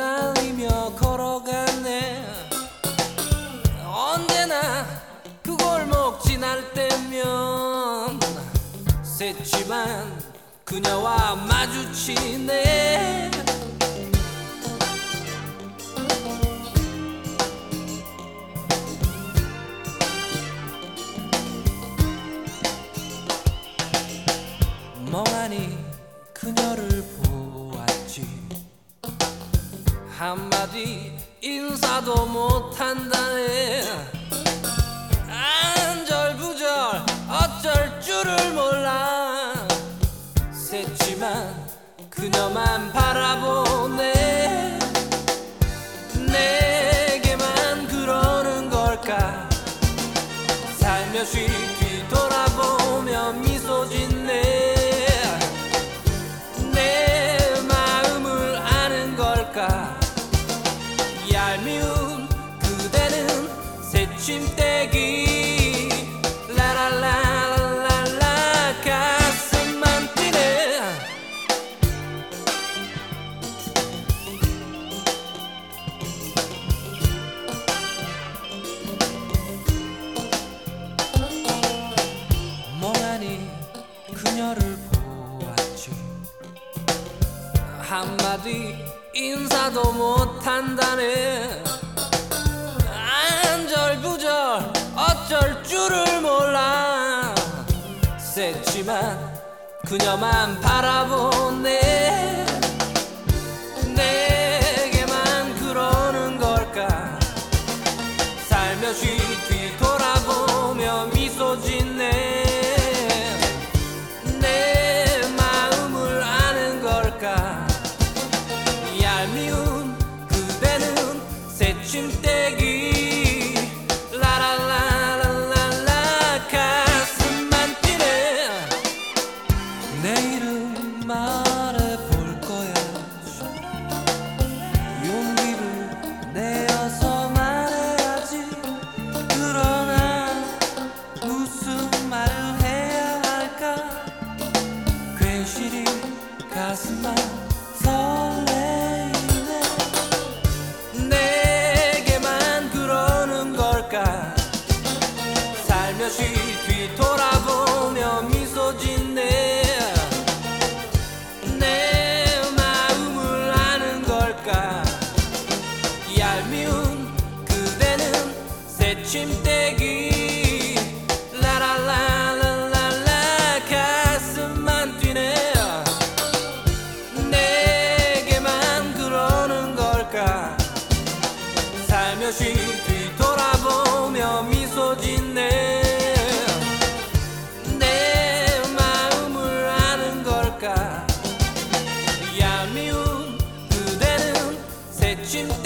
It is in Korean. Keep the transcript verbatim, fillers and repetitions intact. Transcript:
흩날리며 걸어가네. 언제나 그 골목 지날 때면 새침한 그녀와 마주치네. 멍하니 그녀를 보았지. 한마디 인사도 못한다네. 안절부절 어쩔 줄을 몰라. 새침한 그녀만 바라보네. 내게만 그러는 걸까. 살며시 뒤돌아보며 미소 짓네. 내 마음을 아는 걸까. 얄미운 그대는 새침대기. 라랄라랄라 가슴만 뛰네. 멍하니 그녀를 보았지. 한마디 인사도 못한다네. 안절부절 어쩔 줄을 몰라. 새침한 그녀만 바라보네. 내게만 그러는 걸까. 살며시 뒤돌아보며 미소 짓네. 내 마음을 아는 걸까. 얄미운 그대는 새침대기. 라랄라랄라 가슴만 뛰네. 내일은 말해볼 거야. 용기를 내어서 말해야지. 그러나 무슨 말을 해야 할까. 괜시리 가슴만 설레이네. 내게만 그러는 걸까. 살며시 뒤돌아보며 미소 짓네. 내 마음을 아는 걸까. 얄미운 그대는 새침대기. 라랄라랄라 가슴만 뛰네. 내게만 그러는 걸까. 살며시 뒤돌아보며 미소 짓네. 내 마음을 아는 걸까. 얄미운 그대는 새침